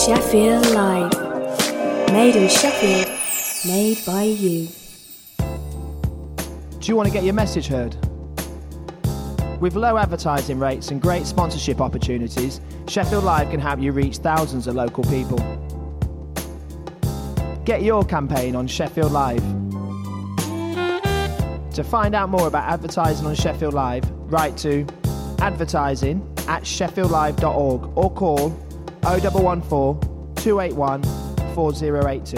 Sheffield Live. Made in Sheffield, made by you. Do you want to get your message heard? With low advertising rates and great sponsorship opportunities, Sheffield Live can help you reach thousands of local people. Get your campaign on Sheffield Live. To find out more about advertising on Sheffield Live, write to advertising@sheffieldlive.org or call 0114 281 4082.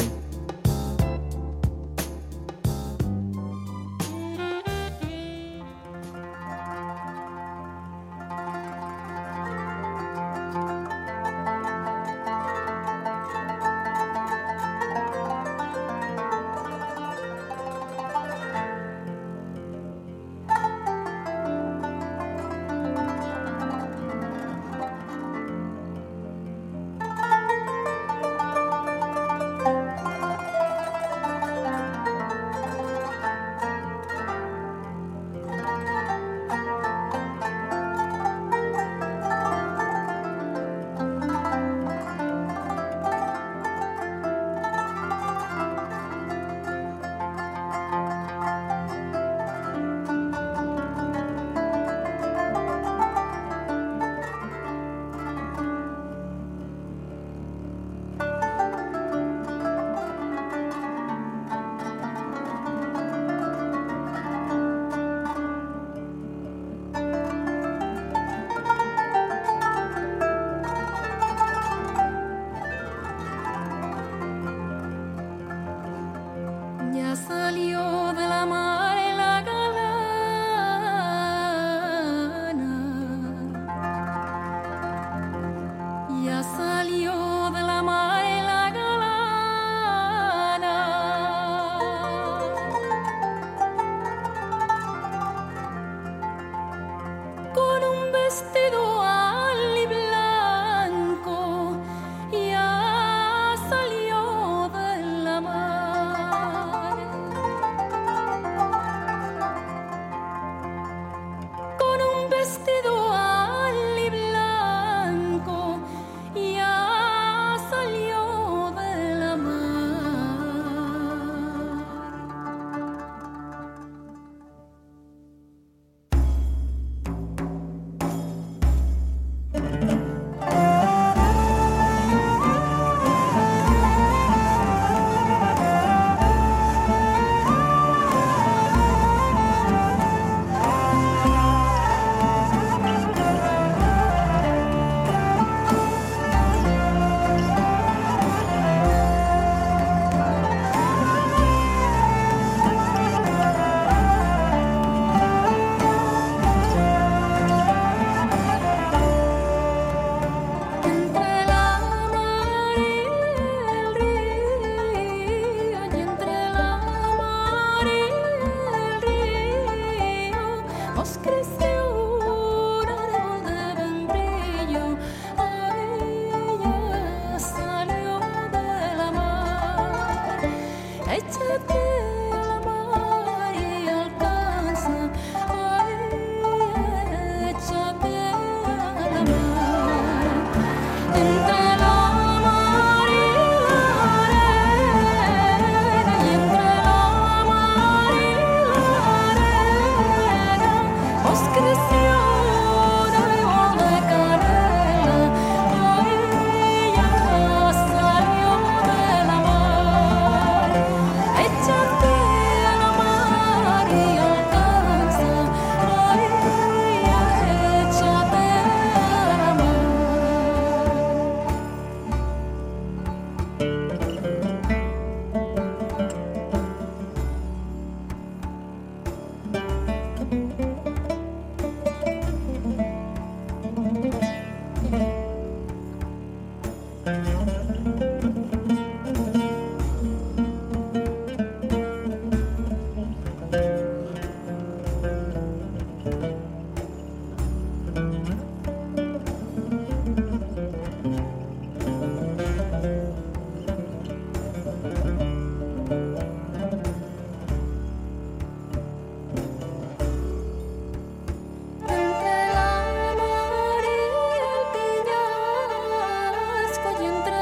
Entre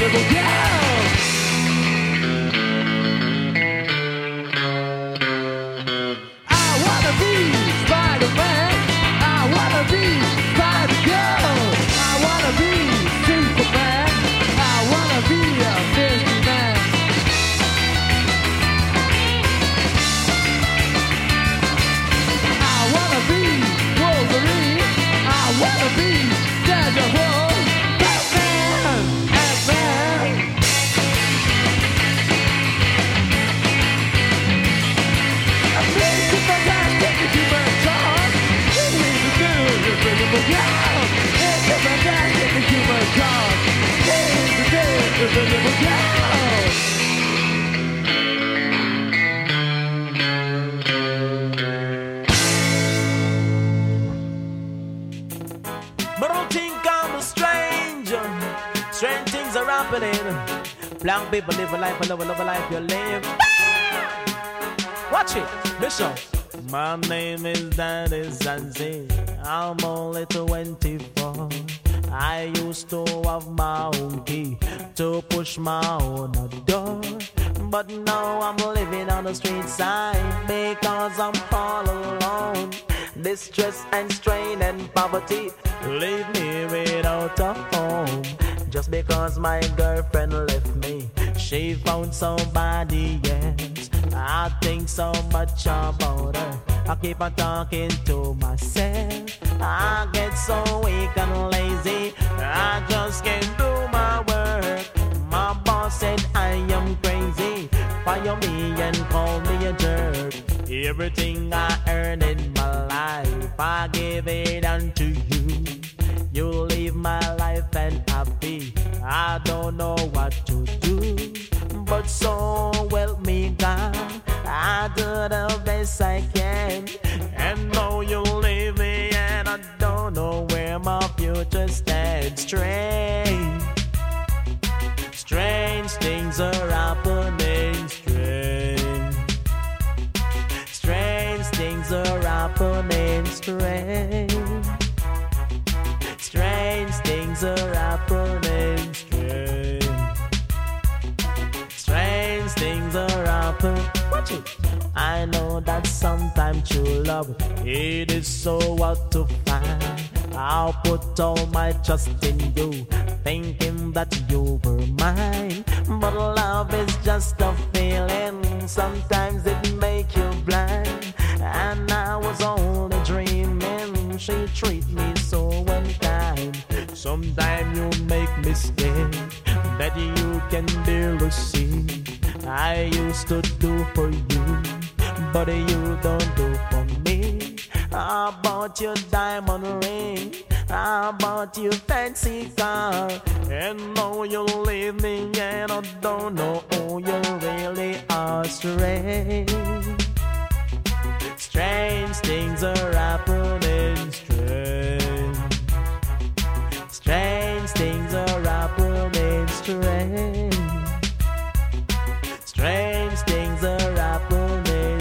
little girl. I wanna be Spider-Man. I wanna be Spider-Girl. I wanna be Superman. I wanna be a businessman. I wanna be Wolverine. I wanna be Daredevil. Batman, Ant-Man. I'm Mr. Fantastic Human Cause. This is the news, invisible cloud. Mr. Fantastic Human Cause. This is the news, invisible cloud. But don't think I'm a stranger. Strange things are happening. Black people live a life, love a life you live. Watch it, Bishop. My name is Daddy Zanzi. I'm only 24. I used to have my own key to push my own door. But now I'm living on the street side because I'm all alone. Distress and strain and poverty leave me without a home. Just because my girlfriend left me, she found somebody else. I think so much about her, I keep on talking to myself. I get so weak and lazy, I just can't do my work. My boss said I am crazy, fire me and call me a jerk. Everything I earn in my life, I give it unto you. You live my life and happy, I don't know what to do. But so help me God, I do the best I can. And now you leave me and I don't know where my future stands. Strange things are happening. Strange things are happening. Strange things are happening. Strange things are happening. Watch it. I know that sometimes true love, it is so hard to find. I'll put all my trust in you, thinking that you were mine. But love is just a feeling, sometimes it make you blind. And I was only dreaming, she treat me so unkind. Sometimes you make mistake that you can barely see. I used to do for you, but you don't do for me. I bought your diamond ring, I bought you fancy car, and now you leave me and I don't know who you really are. Strange things are happening. Strange things are happening. Strange things are happening.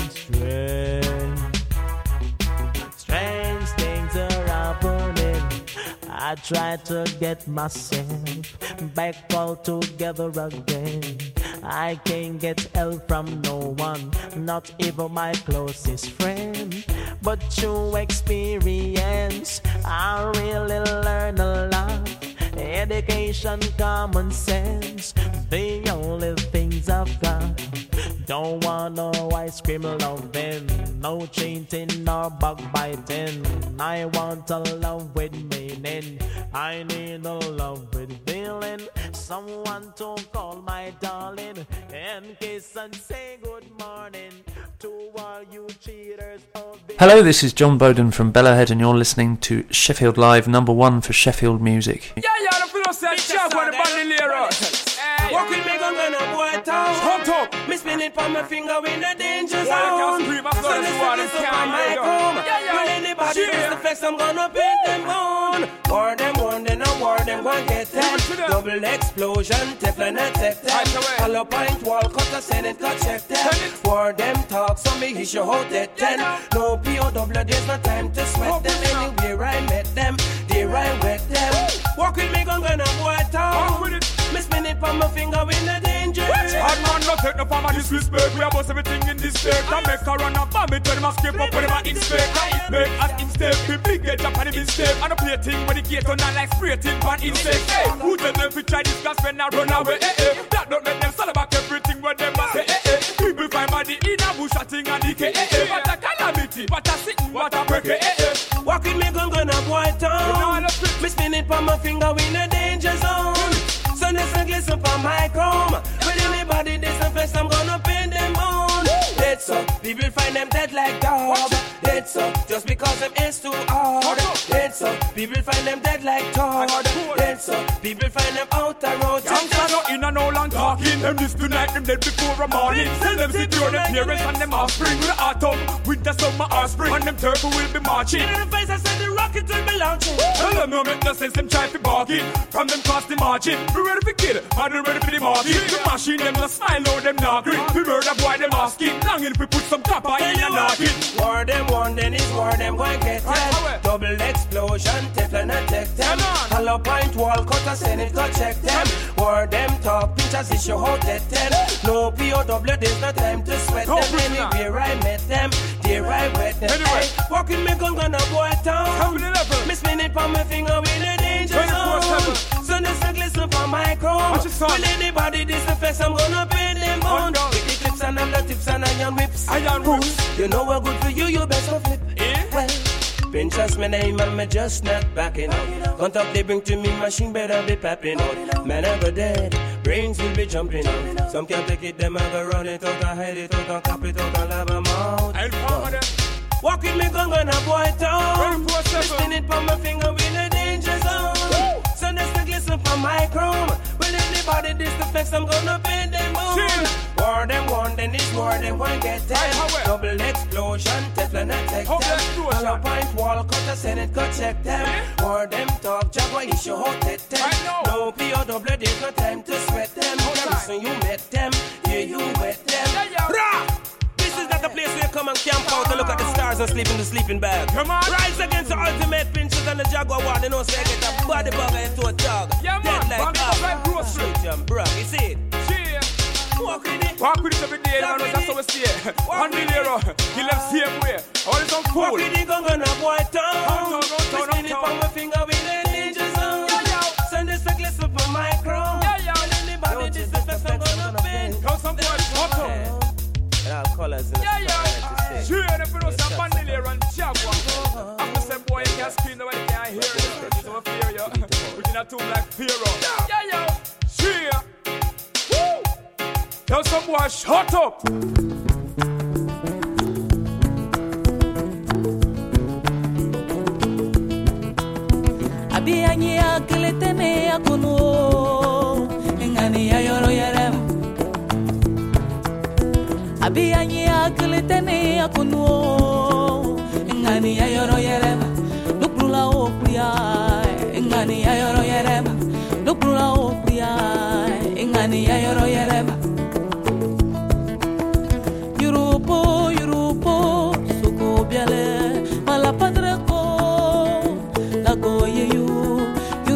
Strange things are happening. I try to get myself back all together again. I can't get help from no one, not even my closest friend. But through experience, I really learn a lot. Education, common sense, the only things I've got. Don't want no ice cream loving, no cheating nor backbiting. I want a love with meaning, I need a love with feeling. Someone to call my darling and kiss and say good morning to all you cheaters. Hello, this is John Bowden from Bellahead and you're listening to Sheffield Live, #1 for Sheffield music. Yeah, the philosopher chop on the bandolier. Walk with me, gun a boy town. Hot up. Me spin it on my finger in the danger One zone. can scream, I flood So the this water, is up can't on my hear you. home. Yeah. When anybody Yeah. tries to flex, I'm gonna paint them on. War them one, then a war them gon' get Watch them. it up. Double explosion, Teflon attack them. Right away. Hollow point wall, cut a Senate, cut check them. Send it. War them talk, so me issue out that 10. No POW, there's no time to sweat them. Anywhere I met them, there I wet them. Walk with me, gun a boy town. Walk with it. Me spin it from my finger in the danger. Hard man, no take no form of disrespect. We boss everything in this state. I make her run up on me, tell them I skip up when I inspect. I make as instead, people get up on the mistake. I don't play a thing when the gate on like spray thing on insect. Hey, who tell them to try this gas when I run away? That don't let them sell about everything when them say. People find body in a bush, a thing and decay. What a calamity, what a sitting, what a break. Walk with me, gonna boy town. Me spin it from my finger in a danger zone. So this a glisten for my chrome. When anybody disinfects, I'm gonna pin them on. Dead so, people find them dead like dog. Dead so, just because them is too hard. Dead so, people find them dead like dog. Dead so, people find them out the road. Youngsters not in and all and talking. Them this tonight, them dead before a morning. Tell them secure them parents and them offspring. With autumn, winter, summer, or spring. And them turtle will be marching. In the face I said the rocket will be launching. Tell them no make no sense, them try to bargain. From them cross the margin. We ready for kill, and they ready for the margin. The machine, them no smile, no them not green. We murder boy, them asking. Long if we put some copper in your noggin. War them one, then it's war them going get them. Double explosion, Teflon attack them. Hollow point wall, cut a Senate, go check them. War them talk, pictures issue how dead them. No POW, there's no time to sweat them. Anywhere I met them, there I wet them. Anyway, walking me gonna boy town. Me spin it from my finger with a danger zone. So this a glisten for my chrome. Will anybody disinfect, I'm gonna pay them on. With the clips and the tips and iron whips. Iron whips. You know what good for you, you best of flip. Well, Pinterest my name and me just not backing out. Contact they bring to me, machine better be popping out. Man I go dead, brains will be jumping out. Some can't take it, them I go run it out and hide it out and cap it out and lab them out. I'll follow them. Walk with me, gonna boy town. Spin it from my finger with a danger zone. So that's the glisten from my chrome. Will anybody disinfect, I'm gonna pay them on. War them one, then it's war them one get them. Double explosion, Teflon attack them. Hollow point wall, cut a Senate, go check them. War them talk, Jaguar issue how dead them. No POW, there's no time to sweat them. Listen, you met them, yeah you wet them. This is not the place where you come and camp out and look at the stars and sleep in the sleeping bag. Come on. Rise against the ultimate pinches and the Jaguar one. You know, say get a body bugger into a dog. Yeah, man. Dead like grocery. shoot him, bro. You see it? Yeah. Walk with it. Walk with it every day, man. That's how we see it. 1 million, he left same way. All is on Walk fool. with it, gonna boy town. Downtown. Spin it from my finger with a danger zone. Send this a glisten for my chrome. Will anybody disinfect, I'm gonna bend. Now some boys hot up. All colors in the Sure, if you know some bandolier and Jaguar. After some boy, you can't scream, nobody can hear you. It's over fear, yo. We're in a tomb like Pharaoh. Yeah, yo. Sure. Woo. Now some boy, shut up. Abiyanyi akeletene akono engani ayoro yerem. Abiyanyi akeletene akono engani ayoro yerem. Lukrula opria engani ayoro yerem. Lukrula opria engani ayoro yerem. Yurupo suko biale malapadre ko lago yeyu.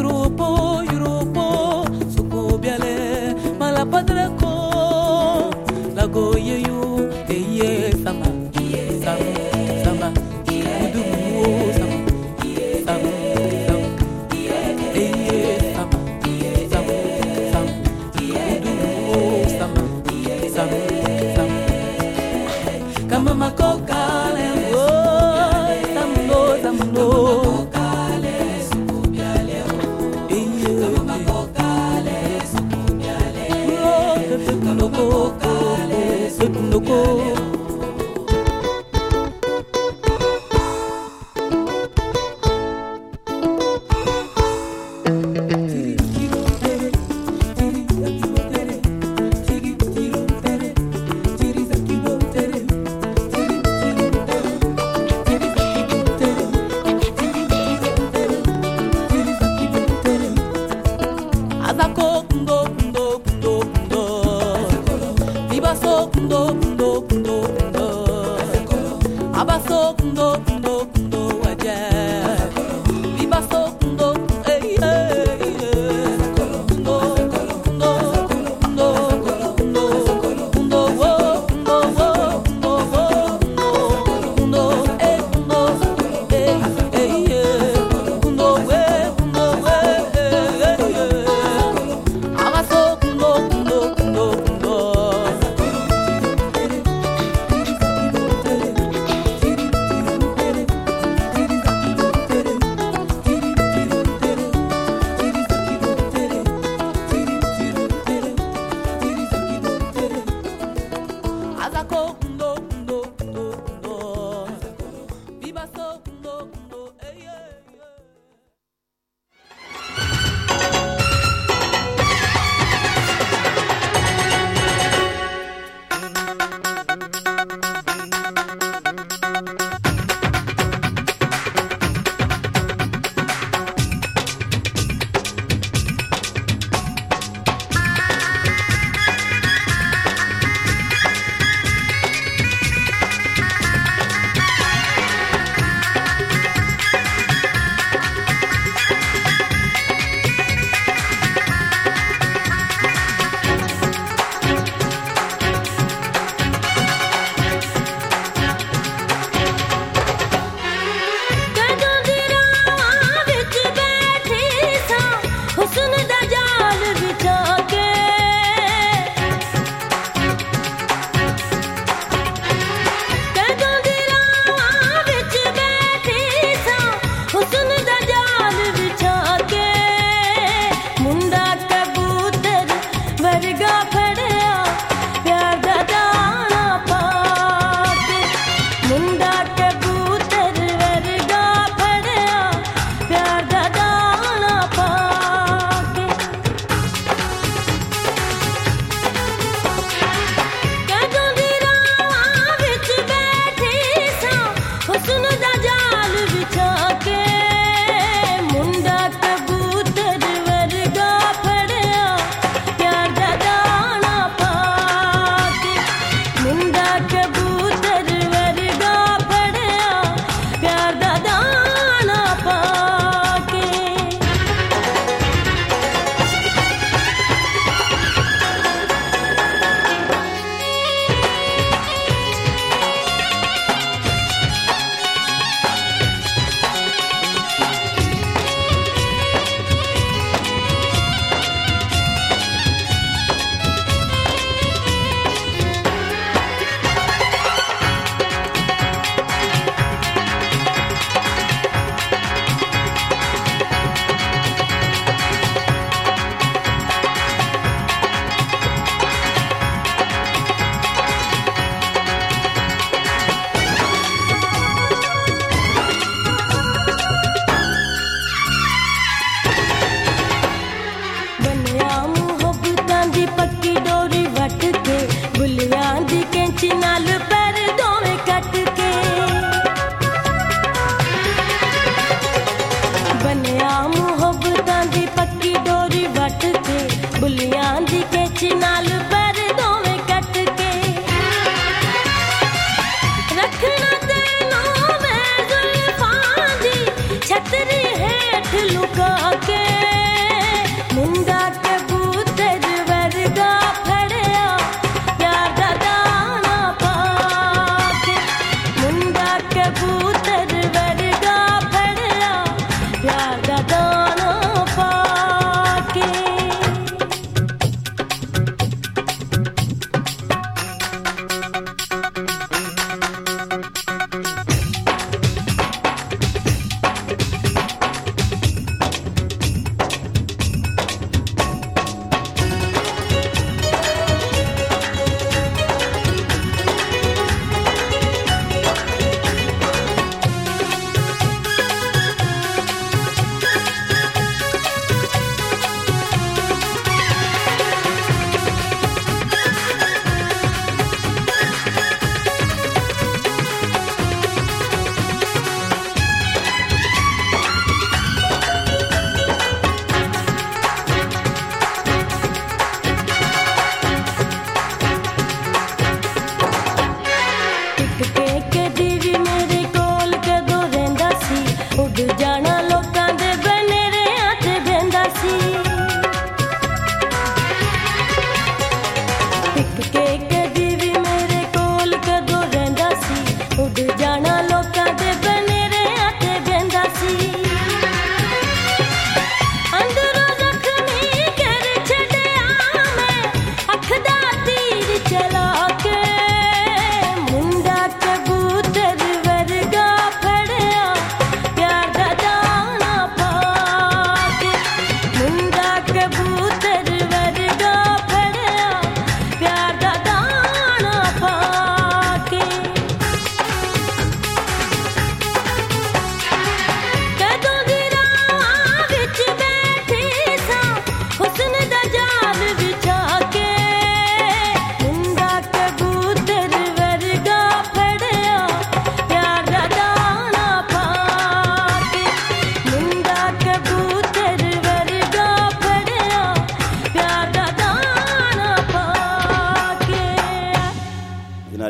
Yurupo suko biale malapadre ko lago yeyu. Eye sama sama udu sama eye sama udu sama kama makokale tamno kama makokale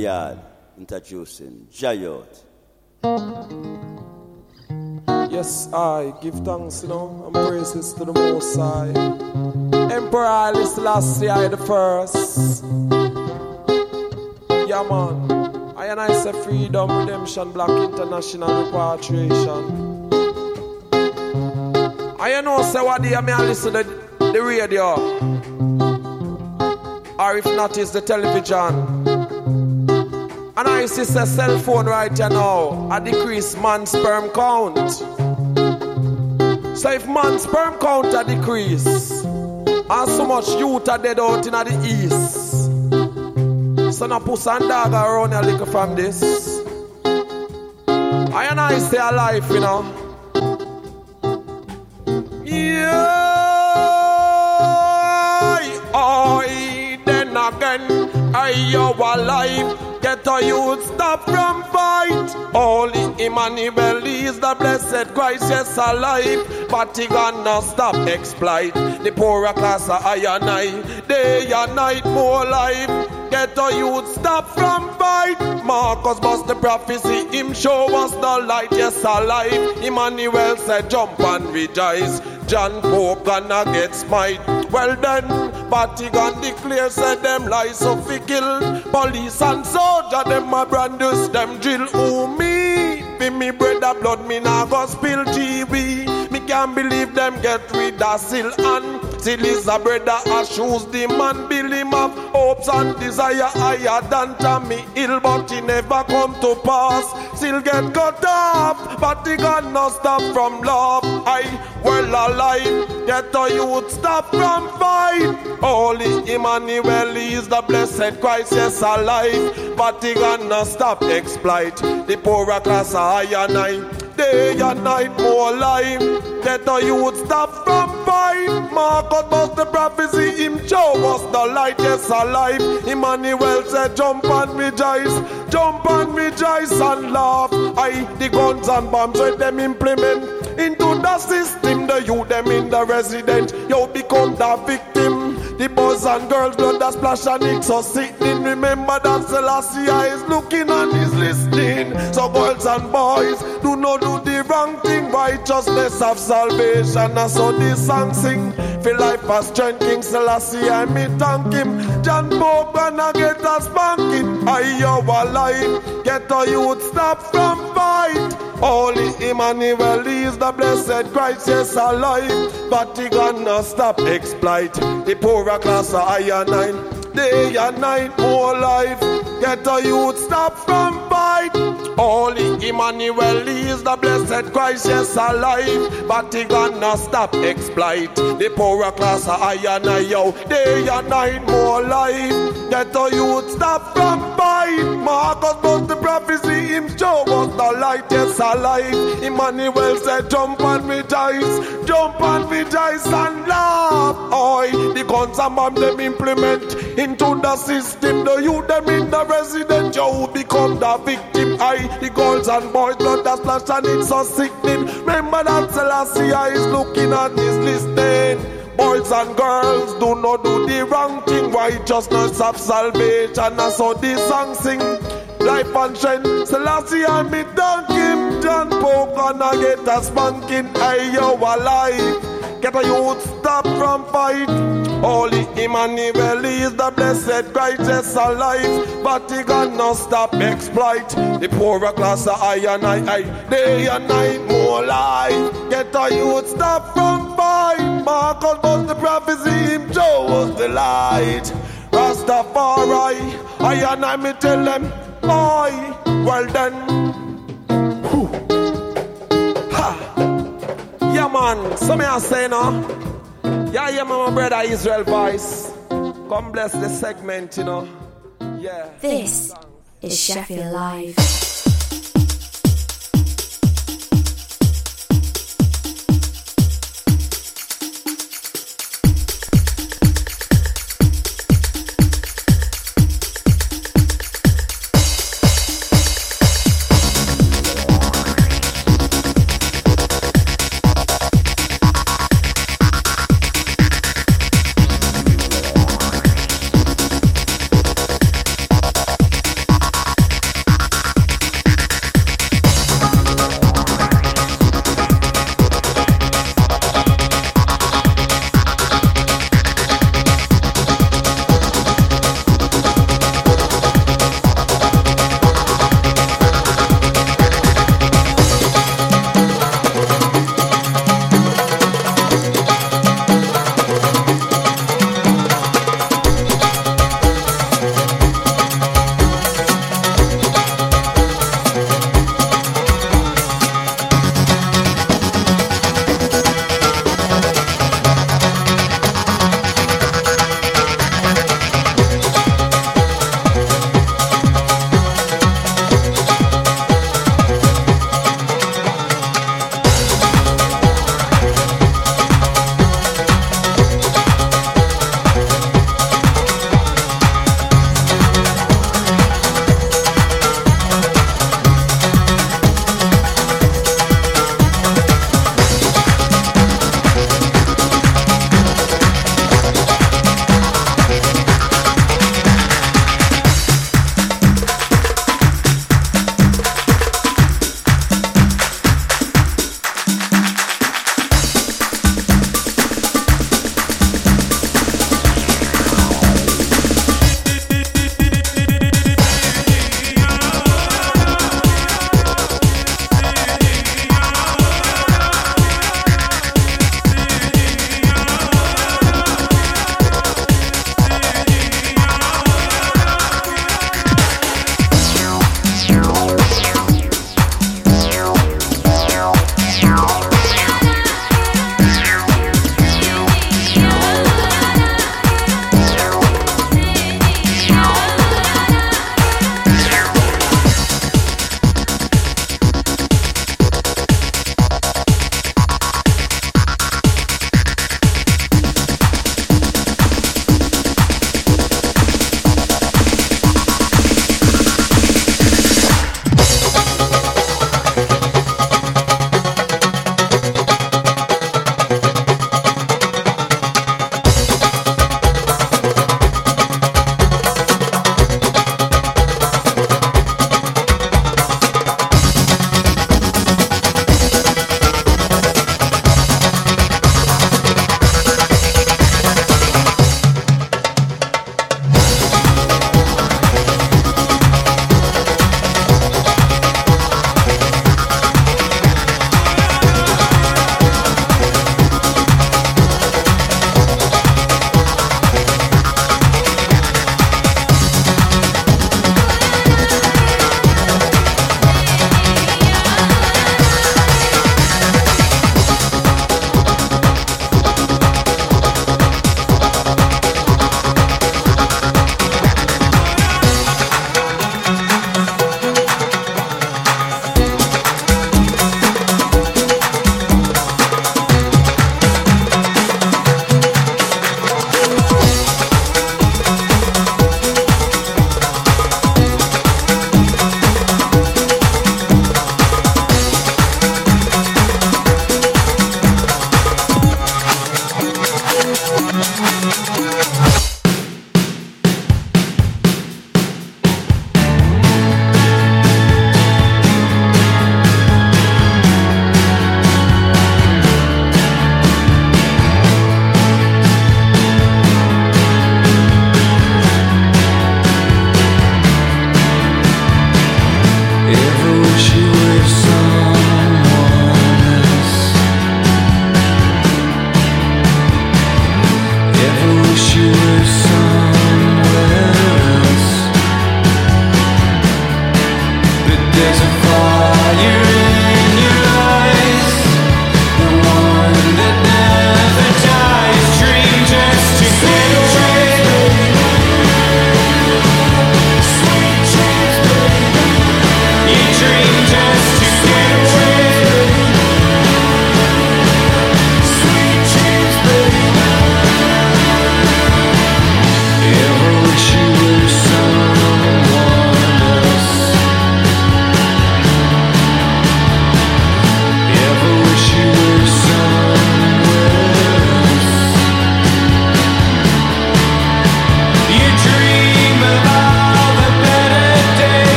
yard, introducing Jayot. Yes, I give thanks, and praises to the Most High. Emperor Haile Selassie I the first. Yeah, man. I and I say freedom, redemption, black international repatriation. I know say what day I listen to the radio. Or if not, it's the television. And I see a cell phone right here now. I decrease man's sperm count. So if man's sperm count a decrease, and so much youth are dead out in the east. So now puss and dog around a little from this. I and I stay alive, Yeah, then again, you're alive. Get a youth stop from fight. Only Emmanuel is the blessed Christ, yes alive. But he gonna stop exploit the poorer class of I and I. Day and night more life. Get a youth stop from fight. Marcus bust the prophecy, him show us the light, yes alive. Emmanuel said jump and rejoice. John Pope gonna get smite. Well then, Vatican declare said them lies so fi kill. Police and soldier them a brandus, them drill. Who me? Be me bread of blood, me nah go spill TV. Me can't believe them get rid of Sil and Sil is a brother a shoes the man build him up. Hopes and desire higher than Tommy Hill, but he never come to pass. Sil get cut off, but he got no stop from love. I well alive, get a youth stop from fight. Holy Emmanuel is the blessed Christ, yes alive. But he gonna stop exploit the poorer class I and I. Day and night more life. Get a youth stop from fight. Marcus bust the prophecy, him show us the light, yes alive. Emmanuel said jump and rejoice. Jump and rejoice and laugh. I the guns and bombs let them implement into the system. The youth them in the resident, you become the victim. The boys and girls blood that splash and it's so sickening. Remember that Selassie is looking and is listening. So girls and boys, do not do the wrong thing. Righteousness of salvation, and so this song sing. Feel life as strength, King Selassie I me thank him. John Pope gonna get a spanking. I you alive, get a youth stop from fight. Holy Emmanuel is the blessed Christ, yes alive. But he gonna stop exploit the poorer class of I and I. Day and night more life. Get a youth stop from fight. Holy Emmanuel is the blessed Christ, yes alive. But he gonna stop exploit the poorer class of I and I. Yo, day and night more life. Get a youth stop from fight. Marcus bust the prophecy, him show us the light, yes alive. Emmanuel said jump and rejoice. Jump and rejoice and laugh. Oi, the guns and bomb them implement into the system. The youth them in the resident, you become the victim. I, the girls and boys, blood that splash and it's so sickening. Remember that Selassie is looking and is listening. Boys and girls, do not do the wrong thing. Righteousness of salvation, and so this song sing. Life and strength, Selassie I me thank him. John Pope gonna get a spanking. I you alive. Get a youth stop from fight. Holy Emmanuel is the blessed Christ, yes alive. But he gonna stop exploit the poorer class of I and I. Day and night more life. Get a youth stop from fight. Marcus bust the prophecy, him show us the light. Rastafari, I and I me tell them, oi, well then. Whew. Ha. Yeah man, so me I say now. Yeah, my brother Israel voice. Come bless the segment, Yeah. This is Sheffield Live.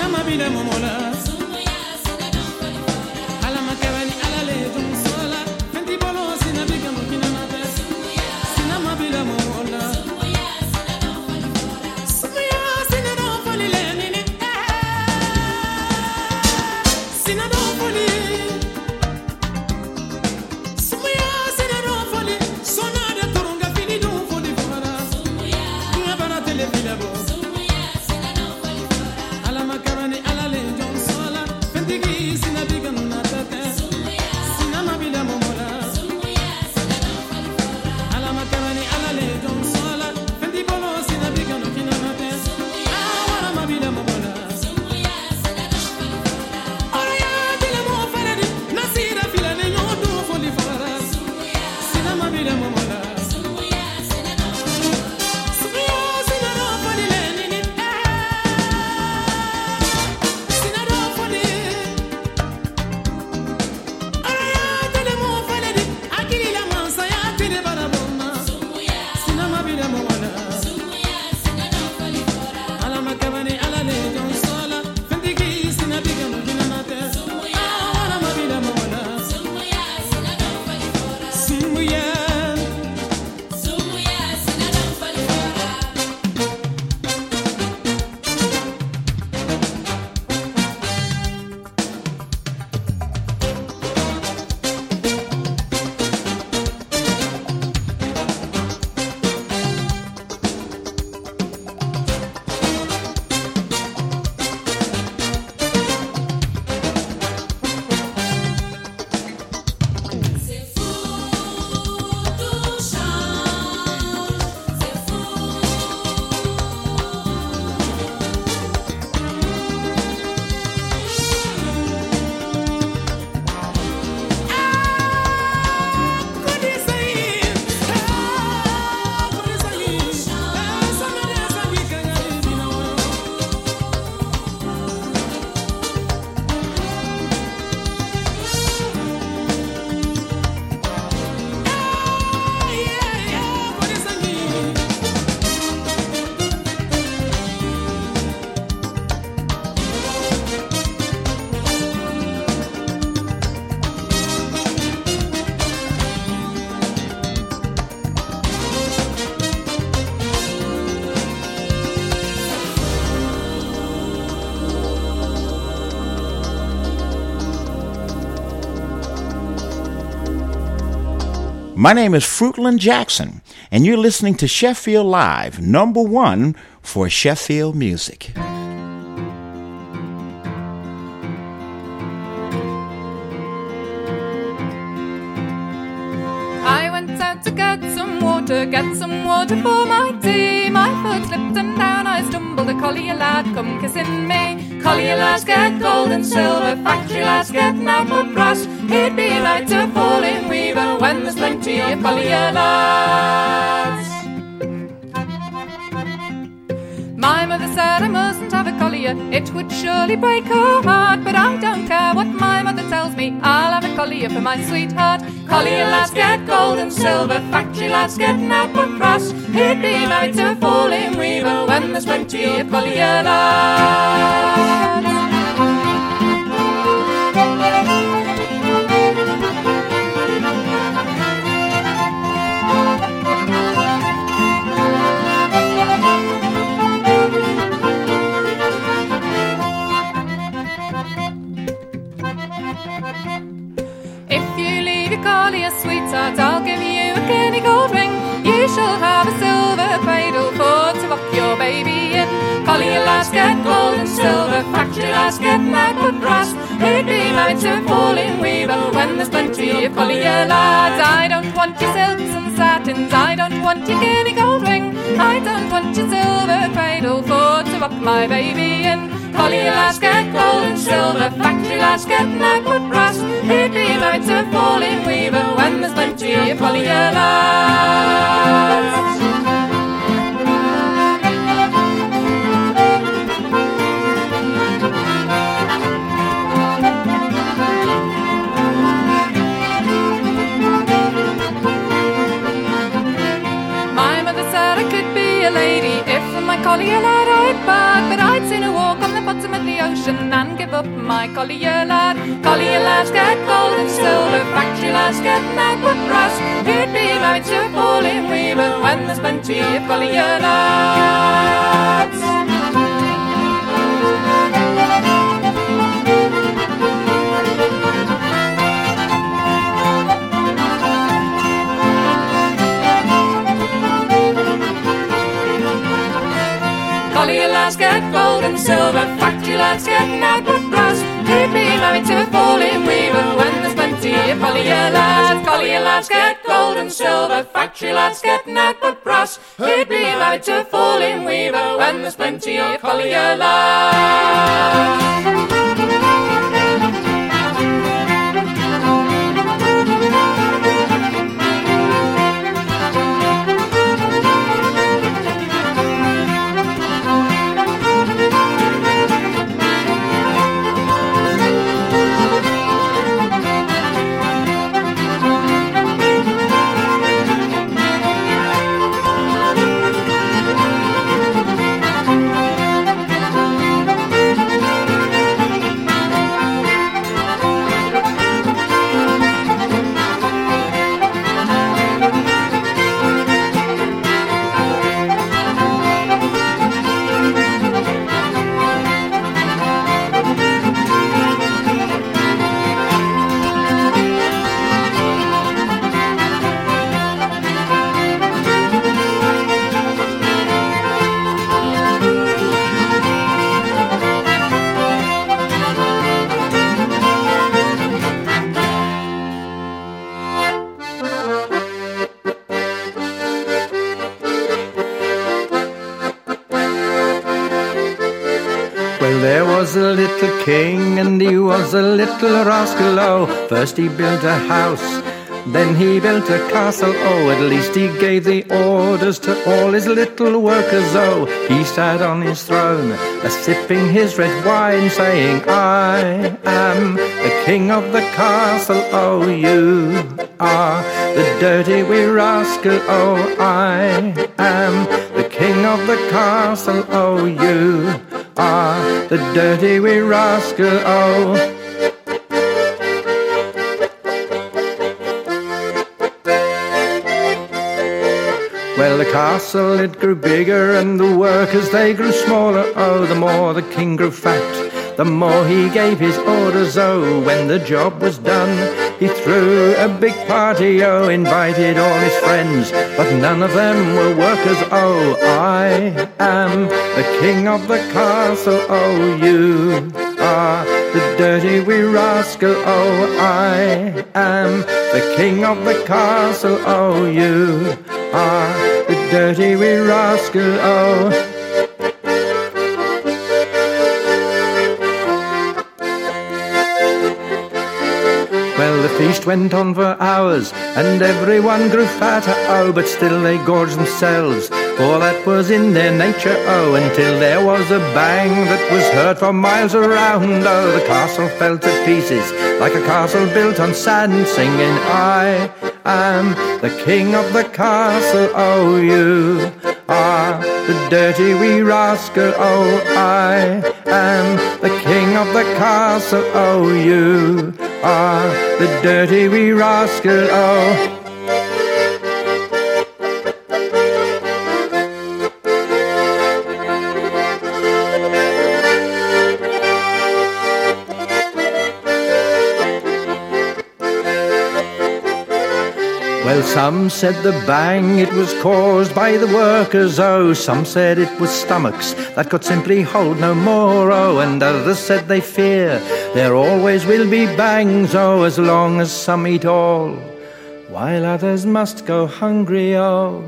My name is Fruitland Jackson, and you're listening to Sheffield Live, #1 for Sheffield music. I went out to get some water for my tea. My foot slipped and down I stumbled, a collier lad come kissing me. Collier lads get gold and silver, factory lads get naught but brass. He'd be right to fall in weaver when there's plenty of collier lads. My mother said I mustn't have a collier, it would surely break her heart. But I don't care what my mother tells me, I'll have a collier for my sweetheart. Collier lads get gold and silver, factory lads get naught but brass. He'd be right to fall in weaver when there's plenty of collier lads. Collier sweetheart, I'll give you a guinea gold ring. You shall have a silver cradle for to rock your baby in. Collier lads get gold and silver, factory lads get naught but brass. He'd be right to fall in weaver when there's plenty of collier lads. I don't want your silks and satins, I don't want your guinea gold ring. I don't want your silver cradle for to rock my baby in. Collier lads get gold and silver, factory lads get naught but brass. He'd be right to fall in weaver when there's plenty of collier lads. My mother said I could be a lady if my collier lad I'd bag, but I'd sooner walk on the bottom of the ocean station and give up my collier lad. Collier lads get gold and silver, factory lads get mad with brass. He'd be married to a falling weaver when there's plenty of collier lads. Collier lads get gold and silver, factory lads get mad with brass. He'd be married to a falling weaver when there's plenty of collier lads. Collier lads get gold and silver, factory lads get mad with brass. He'd be married to a falling weaver when there's plenty of collier lads. There was a little king and he was a little rascal, oh. First he built a house, then he built a castle, oh. At least he gave the orders to all his little workers, oh. He sat on his throne, sipping his red wine, saying, I am the king of the castle, oh. You are the dirty wee rascal, oh. I am the king of the castle, oh. You are the dirty wee rascal, oh. Well, the castle, it grew bigger and the workers, they grew smaller, oh. The more the king grew fat, the more he gave his orders, oh. When the job was done, he threw a big party, oh. Invited all his friends, but none of them were workers, oh. I am the king of the castle, oh. You are the dirty wee rascal, oh. I am the king of the castle, oh. You are the dirty wee rascal, oh. Well, the feast went on for hours, and everyone grew fatter, oh. But still they gorged themselves, for that was in their nature, oh. Until there was a bang that was heard for miles around, oh. The castle fell to pieces, like a castle built on sand, singing, I am the king of the castle, oh. You are the dirty wee rascal, oh. I am the king of the castle, oh. You are the dirty wee rascal, oh. Well, some said the bang, it was caused by the workers, oh. Some said it was stomachs that could simply hold no more, oh. And others said they fear there always will be bangs, oh, as long as some eat all, while others must go hungry, oh.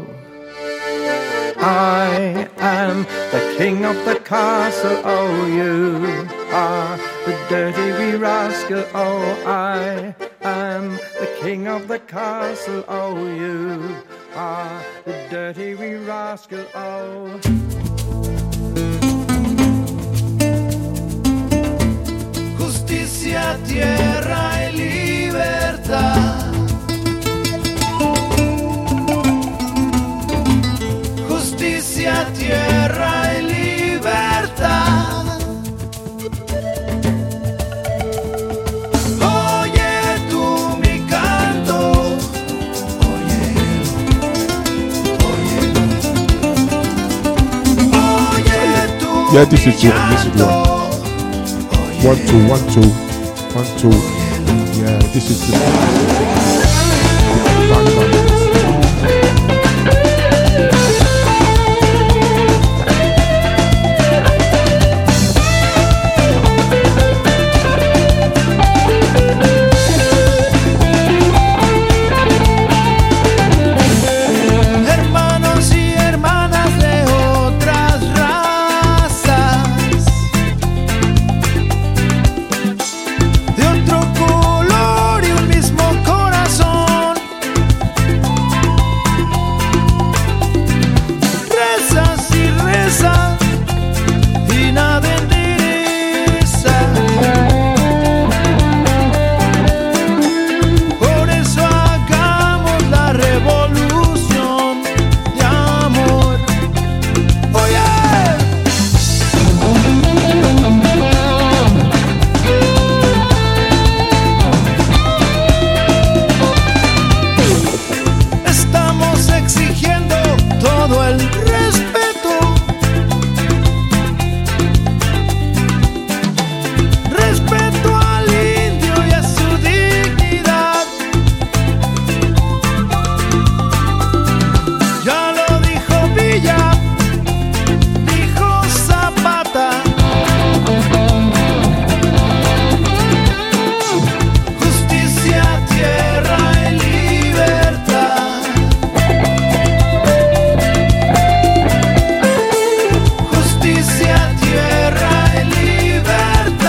I am the king of the castle, oh. You are the dirty wee rascal, oh. I am the king of the castle, oh. You are the dirty wee rascal, oh. Justicia, tierra y libertad. Justicia, tierra y libertad. Yeah, this is one. This is one. 1 2 1 2 1 2. Yeah, this is the.